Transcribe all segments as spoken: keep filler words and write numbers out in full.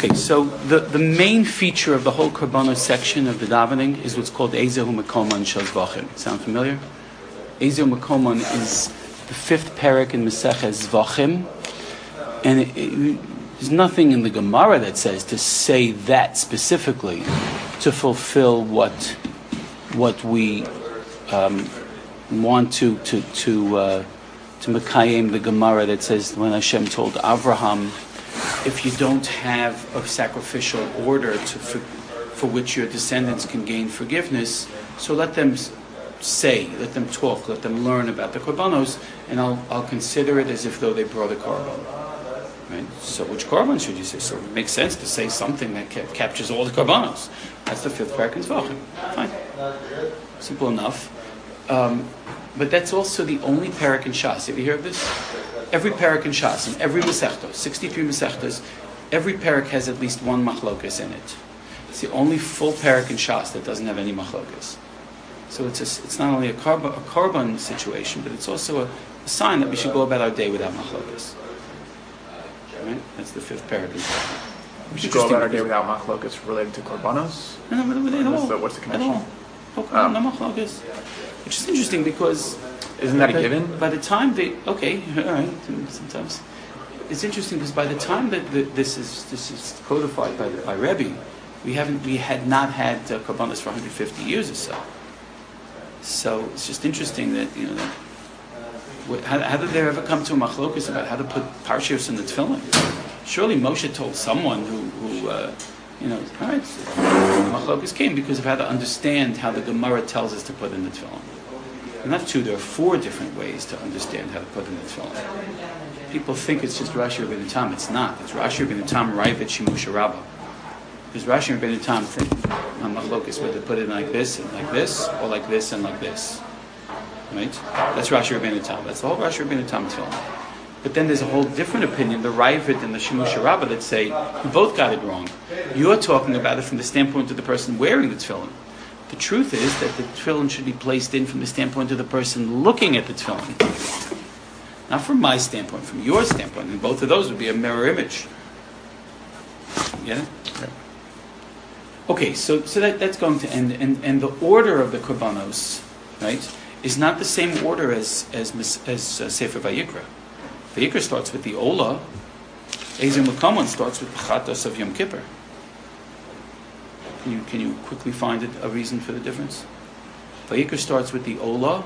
Okay, so the, the main feature of the whole Korbanos section of the davening is what's called Ezehu Mekoman Shel Zvachim. Sound familiar? Ezehu Mekoman is the fifth parak in Maseches Zvachim, and it, it, there's nothing in the Gemara that says to say that specifically to fulfill what what we um, want to to to uh, to Mekayim the Gemara that says when Hashem told Avraham, if you don't have a sacrificial order to, for, for which your descendants can gain forgiveness, so let them say, let them talk, let them learn about the korbanos, and I'll I'll consider it as if though they brought a korban. Right? So which korban should you say? So it makes sense to say something that ca- captures all the korbanos. That's the fifth parak in Zvachim. Fine, simple enough. Um, but that's also the only parak in Shas. Have you heard of this? Every parak in Shas, in every Masechta, sixty-three Masechtas, every parak has at least one machlokas in it. It's the only full parak in Shas that doesn't have any machlokas. So it's a, it's not only a korban, a korban situation, but it's also a, a sign that we should go about our day without machlokas. Right? That's the fifth parak in Shas. We should go about our day without machlokas related to korbanos? No, no, no, at all. The, what's the connection? At all. Oh, no machlokas. Which is interesting because... Isn't that a by, given? By the time they... Okay, all right, sometimes. It's interesting because by the time that the, this is this is codified by, by Rebbe, we haven't we had not had uh, korbanos for one hundred fifty years or so. So it's just interesting that, you know, that, what, how, how did there ever come to a machlokas about how to put parshiyos in the tefillin? Surely Moshe told someone who, who uh, you know, all right, so the machlokas came because of how to understand how the Gemara tells us to put in the tefillin. And not two, there are four different ways to understand how to put in the tefillin. People think it's just Rashi Rabbeinu Tam. It's not. It's Rashi Rabbeinu Tam, Ravid, Shimusha Rabbah. Because Rashi Rabbeinu Tam think on machlokas whether to put it like this and like this, or like this and like this. Right? That's Rashi Rabbeinu Tam. That's the whole Rashi Rabbeinu Tam tefillin. But then there's a whole different opinion, the Ravid and the Shimusha Rabbah, that say you both got it wrong. You're talking about it from the standpoint of the person wearing the tefillin. The truth is that the tefillin should be placed in from the standpoint of the person looking at the tefillin. Not from my standpoint, from your standpoint. And both of those would be a mirror image. You get it? Okay, so so that, that's going to end. And, and the order of the korbanos, right, is not the same order as as, as uh, Sefer Vayikra. Vayikra starts with the Ola. Ezer Mekoman starts with Pachatos of Yom Kippur. Can you, can you quickly find a reason for the difference? Vayikra starts with the Ola.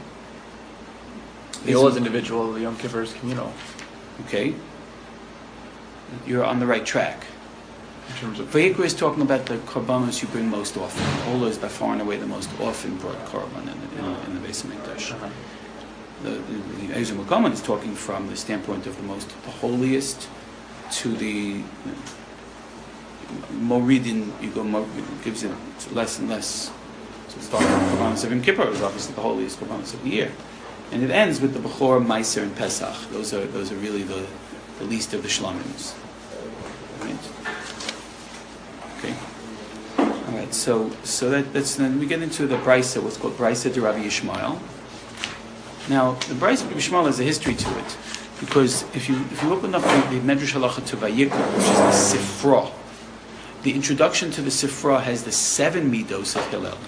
The Ola is individual, the Yom Kippur is communal. Okay. You're on the right track. In terms of... Vayikra is talking about the korbanos you bring most often. Ola is by far and away the most often brought korban in, in, in the Beis HaMikdash. Uh-huh. The, the, the Ezer Mekoman is talking from the standpoint of the most, the holiest to the... You know, Moridin, you go, it gives it less and less. So starting with Korbanos of Yom Kippur is obviously the holiest Korbanos of the year, and it ends with the Bechor, Meiser, and Pesach. Those are those are really the, the least of the Shlamims. Right? Okay. All right. So so that that's then we get into the Brisa, what's called Brisa de Rabbi Yishmael. Now the Brisa de Rabbi Yishmael has a history to it, because if you if you open up the, the Medrash Halacha to Vayikra, which is the Sifra. The introduction to the Sifra has the seven midos of Hillel.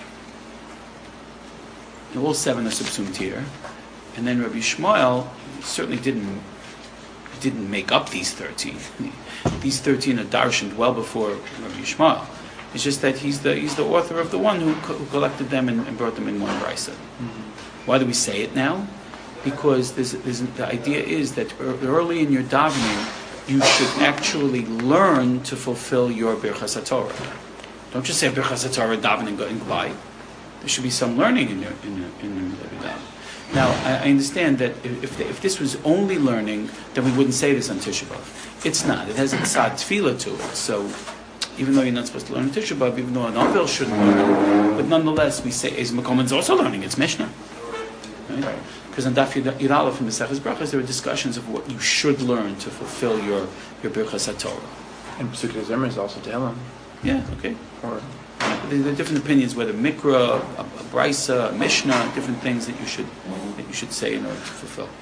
And all seven are subsumed here. And then Rabbi Yishmael certainly didn't didn't make up these thirteen. These thirteen are darshaned well before Rabbi Yishmael. It's just that he's the he's the author of the one who, co- who collected them and, and brought them in one brisa. Mm-hmm. Why do we say it now? Because there's, there's, the idea is that early in your davening, you should actually learn to fulfill your Birchas HaTorah. Don't just say Birchas HaTorah, daven and go and goodbye. There should be some learning in your in your, in your daven. Now, I, I understand that if if this was only learning, then we wouldn't say this on Tisha B'Av. It's not. It has a tzad tefillah to it. So, even though you're not supposed to learn Tisha B'Av, even though an Avil should learn, but nonetheless, we say Ezer Mekoman is also learning. It's Mishnah. Right? Because on Daf Yud Aleph in the Maseches Brachos, there are discussions of what you should learn to fulfill your your Birchas HaTorah. And Pesukei Zimra is also Tehillim. Yeah, okay. Or there are different opinions whether Mikra, a, a Brisa, a Mishnah, different things that you should that you should say in order to fulfill.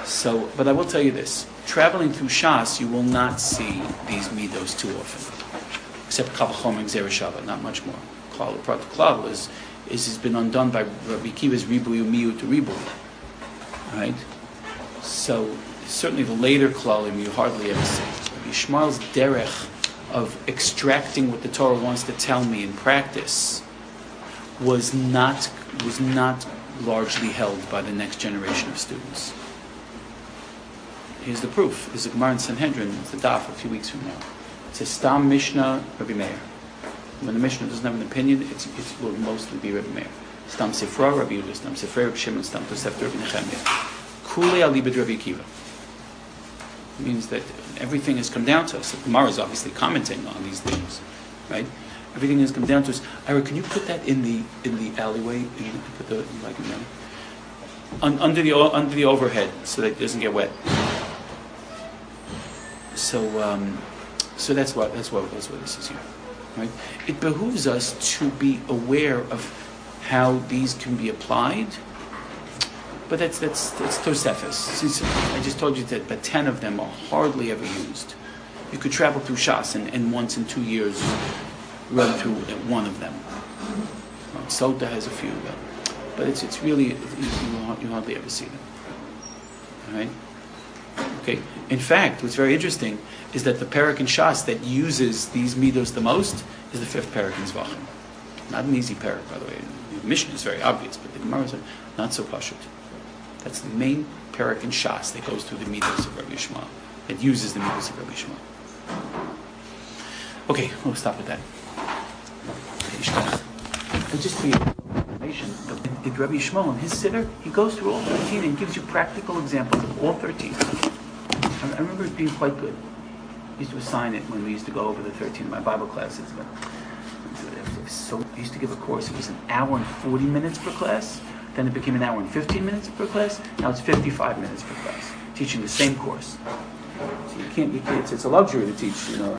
So, but I will tell you this: traveling through Shas, you will not see these midos too often, except Kavachom and Zereshava, not much more. Klal Prat Klal is is has been undone by Rabbi Kiva's Ribuyu Miyu to Ribuyu, right? So certainly the later Klalim you hardly ever see. Rabbi Yishmael's derech of extracting what the Torah wants to tell me in practice was not was not largely held by the next generation of students. Here's the proof. There's a Gemara in Sanhedrin, it's the daf a few weeks from now. It says Stam Mishnah Rabbi Meir. When the Mishnah doesn't have an opinion, it's, it will mostly be Rabbi Meir. Stam Sifra Rabbi Yehuda, Stam Sifra Rabbi Shimon, Stam Tosefta Rabbi Nechemia. Kule Alibid Rabbi Akiva. It means that everything has come down to us. The Gemara is obviously commenting on these things, right? Everything has come down to us. Ira, can you put that in the in the alleyway? You can put the like you know, un, under the under the overhead so that it doesn't get wet. So, um, so that's what that's what that's what this is here, right? It behooves us to be aware of how these can be applied. But that's that's that's Tosefes. Since I just told you that, but ten of them are hardly ever used. You could travel through Shas and, and once in two years run through one of them. Right? Sota has a few, but, but it's it's really you, you hardly ever see them. All right. Okay. In fact, what's very interesting is that the parak in Shas that uses these midos the most is the fifth parak in Zvachim. Not an easy parak, by the way. The Mishnah is very obvious, but the Gemara is not so pashut. That's the main parak in Shas that goes through the midos of Rabbi Yishmael. That uses the midos of Rabbi Yishmael. Okay, we'll stop with that. And just for your information, in Rabbi Yishmael, in his siddur, he goes through all thirteen and gives you practical examples of all thirteen. I remember it being quite good. I used to assign it when we used to go over the thirteen in my Bible classes. But it was so, I used to give a course, it was an hour and forty minutes per class. Then it became an hour and fifteen minutes per class. Now it's fifty-five minutes per class, teaching the same course. So you can't, you can't it's, it's a luxury to teach, you know.